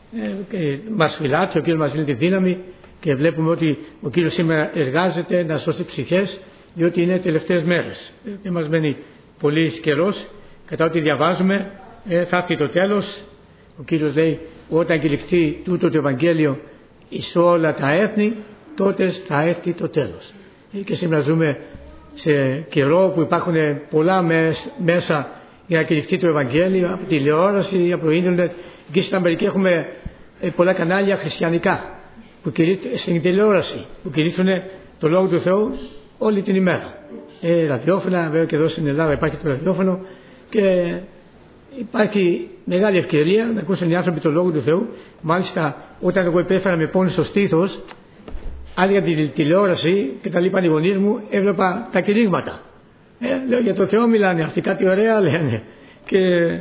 μας φυλάτει, ο Κύριος μας δίνει τη δύναμη και βλέπουμε ότι ο Κύριος σήμερα εργάζεται να σώσει ψυχές, διότι είναι τελευταίες μέρες. Δεν μας μένει πολύ καιρός. Κατά ό,τι διαβάζουμε θα έρθει το τέλος. Ο Κύριος λέει όταν κηρυχθεί τούτο το Ευαγγέλιο εις όλα τα έθνη, τότε θα έρθει το τέλος. Και σήμερα ζούμε σε καιρό που υπάρχουν πολλά μέσα για να κηρυχθεί το Ευαγγέλιο, από τηλεόραση, από το ίντερνετ. Εκεί στην Αμερική έχουμε πολλά κανάλια χριστιανικά στην τηλεόραση που κηρύττουν το Λόγο του Θεού όλη την ημέρα. Ραδιόφωνα, βέβαια και εδώ στην Ελλάδα υπάρχει το ραδιόφωνο και υπάρχει μεγάλη ευκαιρία να ακούσουν οι άνθρωποι το Λόγο του Θεού. Μάλιστα όταν εγώ υπέφερα με πόνο στο στήθος, άνοιγα την τηλεόραση και τα λείπαν οι γονείς μου, έβλεπα τα κηρύγματα. Λέω για το Θεό μιλάνε αυτοί, κάτι ωραία λένε. Και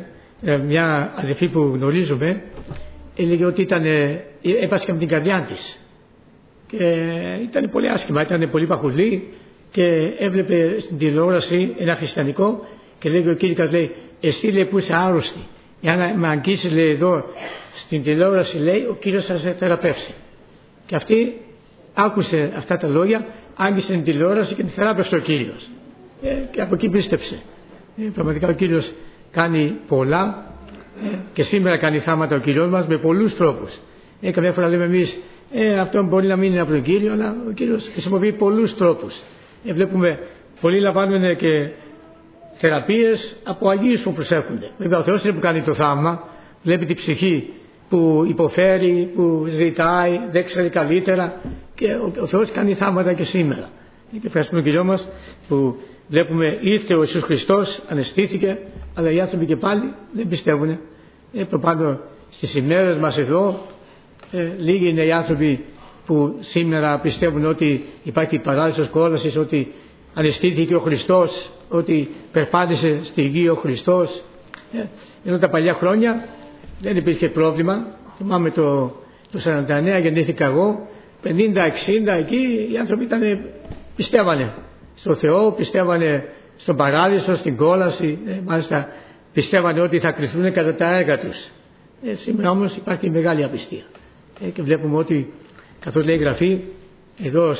μια αδελφή που γνωρίζουμε έλεγε ότι έπασχε με την καρδιά της και ήταν πολύ άσχημα, ήταν πολύ παχουλή και έβλεπε στην τηλεόραση ένα χριστιανικό και λέει ο Κύριος λέει εσύ λέει που είσαι άρρωστη, εάν με αγγίσεις λέει εδώ στην τηλεόραση λέει ο Κύριος θα σε θεραπεύσει. Και αυτή άκουσε αυτά τα λόγια, άγγισε την τηλεόραση και την θεράπευσε ο Κύριος και από εκεί πίστεψε. Πραγματικά ο Κύριος κάνει πολλά και σήμερα κάνει θάματα ο Κύριος μας με πολλούς τρόπους. Καμιά φορά λέμε εμείς αυτό μπορεί να μην είναι από τον Κύριο, αλλά ο Κύριος χρησιμοποιεί πολλούς τρόπους. Βλέπουμε πολλοί λαμβάνουν και θεραπείες από Αγίους που προσεύχονται. Βέβαια ο Θεός είναι που κάνει το θαύμα, βλέπει την ψυχή που υποφέρει, που ζητάει, δεν ξέρει καλύτερα, και ο Θεός κάνει θαύματα και σήμερα. Και ευχαριστούμε τον Κύριο μας που βλέπουμε ήρθε ο Ιησούς Χριστός, αναισθήθηκε, αλλά οι άνθρωποι και πάλι δεν πιστεύουν. Προπάνω στις ημέρες μας εδώ, λίγοι είναι οι άνθρωποι που σήμερα πιστεύουν ότι υπάρχει παράδεισος κόλασης, ότι αναισθήθηκε ο Χριστός, ότι περπάτησε στη γη ο Χριστός. Ενώ τα παλιά χρόνια δεν υπήρχε πρόβλημα. Θυμάμαι το 49 γεννήθηκα εγώ, 50-60 εκεί οι άνθρωποι πιστεύανε στο Θεό, πιστεύανε στον παράδεισο, στην κόλαση, μάλιστα πιστεύανε ότι θα κριθούν κατά τα έργα τους. Σήμερα όμως υπάρχει μεγάλη απιστία. Και βλέπουμε ότι, καθώς λέει η Γραφή, εδώ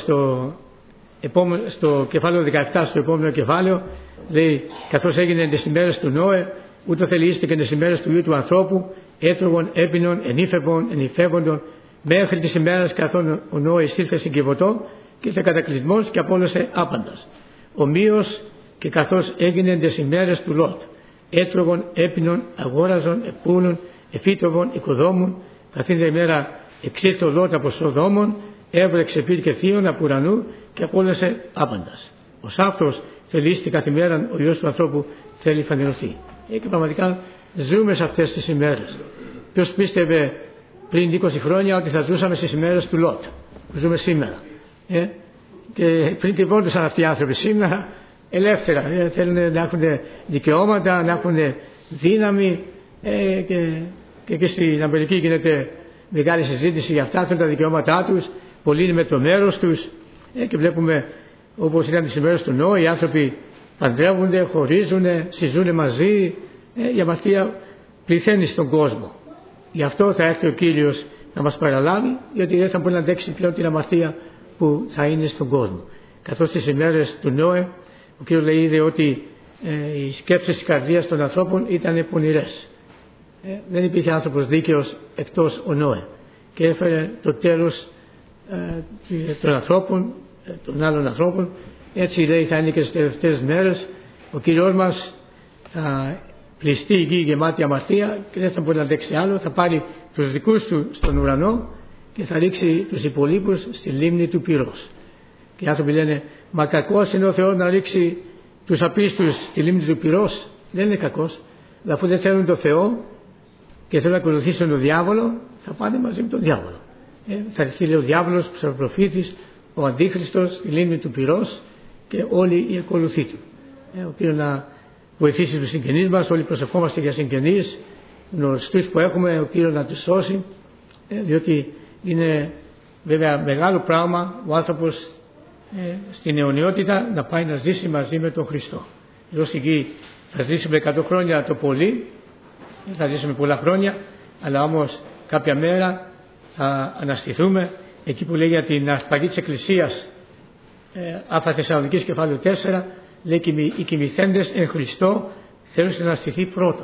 στο κεφάλαιο 17, στο επόμενο κεφάλαιο, λέει, καθώς έγινε τις ημέρες του Νόε, ούτω θελήστε και τις ημέρες του Υιού του ανθρώπου, έτρωγον, έπινον, ενυφεύοντον, μέχρι τις ημέρες καθόν ο Νόε εισήλθε στην Κιβωτό και ήρθε κατακλυσμός και απόλυσε άπαντας. Ομοίως και καθώς έγινε τις ημέρες του Λότ, έτρωγον, έπινον, αγόραζον, επούλων, εφύτροβον, οικοδόμων, καθήν ημέρα εξήλθε ο Λότ από Σοδόμων, έβρεξε πυρ και θείον από ουρανού και απόλυσε άπαντας. Ως αυτός θελήστη καθημέραν ο Υιός του ανθρώπου θέλει φανερωθεί. Και πραγματικά ζούμε σε αυτές τις ημέρες. Ποιος πίστευε πριν 20 χρόνια ότι θα ζούσαμε στις ημέρες του Λότ που ζούμε σήμερα? Και πριν κυβόντουσαν αυτοί οι άνθρωποι, σήμερα ελεύθερα, θέλουν να έχουν δικαιώματα, να έχουν δύναμη, και εκεί στην Αμερική γίνεται μεγάλη συζήτηση για αυτά, θέλουν τα δικαιώματά τους, πολλοί είναι με το μέρος τους, και βλέπουμε όπως ήταν τις ημέρες του Νόε, οι άνθρωποι παντρεύονται, χωρίζουν, συζούν μαζί, η αμαρτία πληθαίνει στον κόσμο. Γι' αυτό θα έρθει ο Κύριος να μας παραλάβει, γιατί δεν θα μπορεί να αντέξει πλέον την αμαρτία που θα είναι στον κόσμο. Καθώς στις ημέρες του Νόε ο Κύριος λέει, είδε ότι οι σκέψεις της καρδίας των ανθρώπων ήταν πονηρές. Δεν υπήρχε άνθρωπος δίκαιος εκτός ο Νόε, και έφερε το τέλος των ανθρώπων, των άλλων ανθρώπων. Έτσι λέει θα είναι και στις τελευταίες μέρες. Ο Κύριος μας θα πληστεί η γη γεμάτη αμαρτία και δεν θα μπορεί να αντέξει άλλο. Θα πάρει τους δικούς του στον ουρανό και θα ρίξει τους υπολείπους στη λίμνη του πυρός. Και οι άνθρωποι λένε, μα κακός είναι ο Θεός να ρίξει τους απίστους στη λίμνη του πυρός? Δεν είναι κακός, αλλά αφού δεν θέλουν τον Θεό και θέλουν να ακολουθήσουν τον διάβολο, θα πάνε μαζί με τον διάβολο. Θα έρθει ο διάβολος, ο ψευδοπροφήτης, ο αντίχριστος στη λίμνη του πυρός και όλοι οι ακολουθοί του. Ο Κύριος να βοηθήσει τους συγγενείς μας, όλοι προσευχόμαστε για συγγενείς, γνωστούς που έχουμε, ο Κύριος να τους σώσει, διότι είναι βέβαια μεγάλο πράγμα ο άνθρωπος στην αιωνιότητα να πάει να ζήσει μαζί με τον Χριστό. Εδώ στην γη θα ζήσουμε 100 χρόνια το πολύ, θα ζήσουμε πολλά χρόνια, αλλά όμως κάποια μέρα θα αναστηθούμε. Εκεί που λέει για την ασπαγή της Εκκλησίας, Άφα Θεσσαλονικής κεφάλαιο 4, λέει οι κοιμηθέντες εν Χριστώ θέλουν να αναστηθεί πρώτο.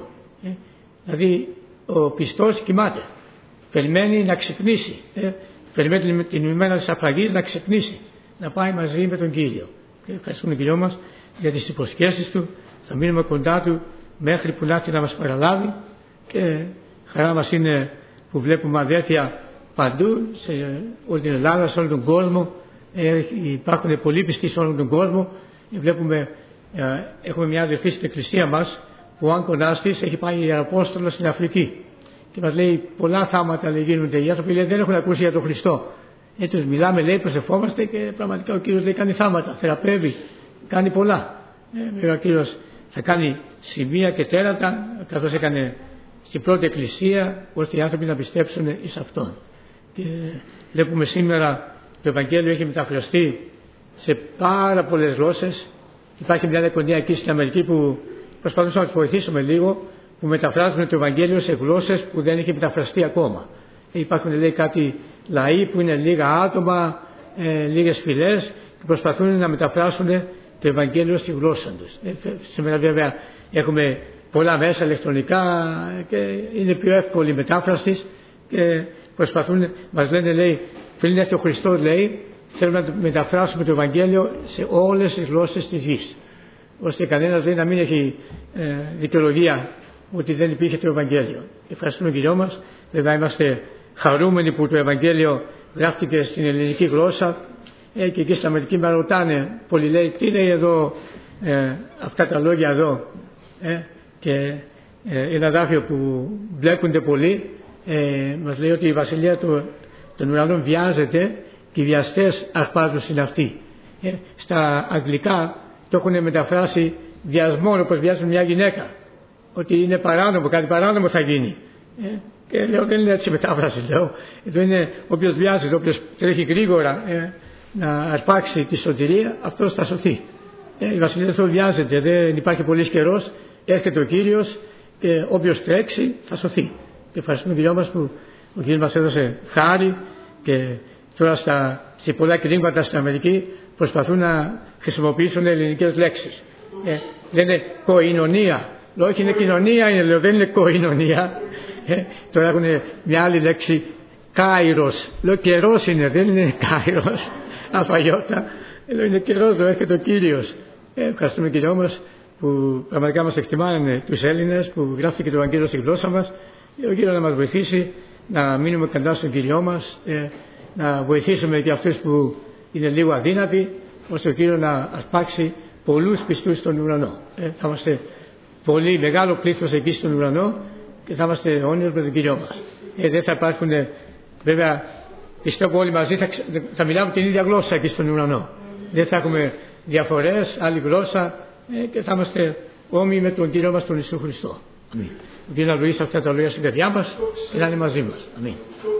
Δηλαδή ο πιστός κοιμάται, περιμένει να ξυπνήσει, περιμένει την ημέρα της απαγής να ξυπνήσει, να πάει μαζί με τον Κύριο. Και ευχαριστούμε τον Κύριο μας για τις υποσχέσεις του, θα μείνουμε κοντά του μέχρι που να έρθει να μας παραλάβει, και χαρά μας είναι που βλέπουμε αδέρφια παντού, σε όλη την Ελλάδα, σε όλο τον κόσμο. Υπάρχουν πολλοί πιστοί σε όλο τον κόσμο. Βλέπουμε, έχουμε μια αδερφή στην εκκλησία μας που ο Άγκονας της έχει πάει ιεραπόστολος στην Αφρική και μας λέει πολλά θάματα γίνονται. Οι άνθρωποι δεν έχουν ακούσει για τον Χριστό. Έτσι μιλάμε, λέει, προσευχόμαστε και πραγματικά ο Κύριος λέει κάνει θάματα, θεραπεύει, κάνει πολλά. Βέβαια ο Κύριος θα κάνει σημεία και τέρατα, καθώς έκανε στην πρώτη εκκλησία, ώστε οι άνθρωποι να πιστέψουν εις Αυτόν. Και βλέπουμε σήμερα το Ευαγγέλιο έχει μεταφραστεί σε πάρα πολλές γλώσσες. Υπάρχει μια διακονία εκεί στην Αμερική που προσπαθούσαμε να τους βοηθήσουμε λίγο, που μεταφράζουν το Ευαγγέλιο σε γλώσσες που δεν έχει μεταφραστεί ακόμα. Υπάρχουν, λέει, κάτι λαοί που είναι λίγα άτομα, λίγες φυλές, και προσπαθούν να μεταφράσουν το Ευαγγέλιο στη γλώσσα τους. Σήμερα βέβαια έχουμε πολλά μέσα ηλεκτρονικά και είναι πιο εύκολη η μετάφραση, και προσπαθούν, μας λένε, λέει, πριν έρθει ο Χριστός, λέει, θέλουμε να μεταφράσουμε το Ευαγγέλιο σε όλες τις γλώσσες της γης, ώστε κανένας, λέει, να μην έχει δικαιολογία ότι δεν υπήρχε το Ευαγγέλιο. Ευχαριστούμε τον Κύριο μας. Βέβαια είμαστε χαρούμενοι που το Ευαγγέλιο γράφτηκε στην ελληνική γλώσσα και εκεί στα μερικοί με ρωτάνε, πολλοί λέει, τι λέει εδώ αυτά τα λόγια εδώ, και ένα δάφιο που μπλέκονται πολύ, μας λέει ότι η βασιλεία των ουρανών βιάζεται και οι βιαστές αρπάζουν στην αυτή. Στα αγγλικά το έχουν μεταφράσει βιασμό, όπως βιάζουν μια γυναίκα, ότι είναι παράνομο, κάτι παράνομο θα γίνει. Και λέω, δεν είναι έτσι η μετάφραση, λέω. Εδώ είναι όποιος βιάζεται, όποιος τρέχει γρήγορα να αρπάξει τη σωτηρία, αυτός θα σωθεί. Η βασιλεία δεν βιάζεται, δεν υπάρχει πολύς καιρός, έρχεται ο Κύριος και όποιος τρέξει θα σωθεί. Και ευχαριστούμε τον Κύριο μας που ο Κύριος μας έδωσε χάρη και τώρα σε πολλά κινήματα στην Αμερική προσπαθούν να χρησιμοποιήσουν ελληνικές λέξεις. Λένε κοηνωνία. Λέω, όχι, είναι κοινωνία, λέω, δεν είναι κοηνωνία. Τώρα έχουν μια άλλη λέξη, Κάιρος. Λέω, καιρός είναι, δεν είναι Κάιρος. Αφαγιώτα. Λέω, είναι καιρός, λέω, έρχεται ο Κύριος. Ευχαριστούμε Κύριο μας που πραγματικά μας εκτιμάνε τους Έλληνες, που γράφτηκε το Ευαγγέλιο στη γλώσσα μας. Ο Κύριος να μας βοηθήσει να μείνουμε κοντά στον Κύριο μας, να βοηθήσουμε και αυτούς που είναι λίγο αδύνατοι, ώστε ο Κύριος να αρπάξει πολλούς πιστούς στον ουρανό. Θα είμαστε πολύ μεγάλο πλήθος εκεί στον ουρανό και θα είμαστε αιώνιος με τον Κύριο μας. Δεν θα υπάρχουν, βέβαια, πιστεύω όλοι μαζί θα μιλάμε την ίδια γλώσσα εκεί στον ουρανό. Δεν θα έχουμε διαφορές, άλλη γλώσσα, και θα είμαστε όμοιοι με τον Κύριο μας τον Ιησού Χριστό. Αμήν. Ο Κύριος να βοηθήσει αυτά τα λόγια στην καρδιά μας και να είναι μαζί μας. Αμήν.